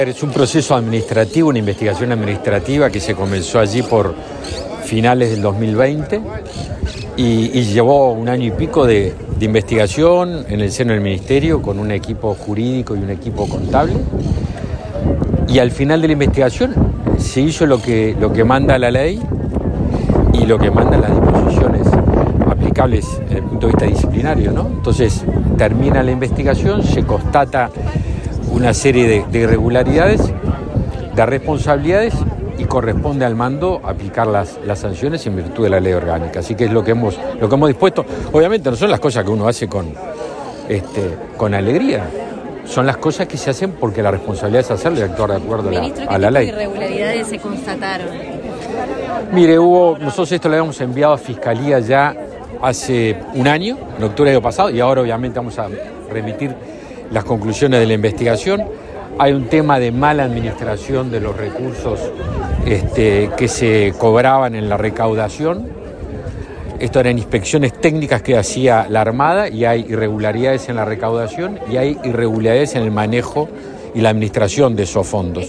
Es un proceso administrativo, una investigación administrativa que se comenzó allí por finales del 2020 y llevó un año y pico de investigación en el seno del Ministerio con un equipo jurídico y un equipo contable. Y al final de la investigación se hizo lo que manda la ley y lo que mandan las disposiciones aplicables desde el punto de vista disciplinario, ¿no? Entonces termina la investigación, se constata una serie de irregularidades, de responsabilidades y corresponde al mando aplicar las sanciones en virtud de la ley orgánica. Así que es lo que hemos dispuesto. Obviamente no son las cosas que uno hace con alegría, son las cosas que se hacen porque la responsabilidad es hacerlo y actuar de acuerdo a la ley. ¿Qué tipo de irregularidades se constataron? Mire, nosotros esto lo habíamos enviado a Fiscalía ya hace un año, en octubre del año pasado, y ahora obviamente vamos a remitir las conclusiones de la investigación. Hay un tema de mala administración de los recursos que se cobraban en la recaudación. Esto eran inspecciones técnicas que hacía la Armada y hay irregularidades en la recaudación y hay irregularidades en el manejo y la administración de esos fondos.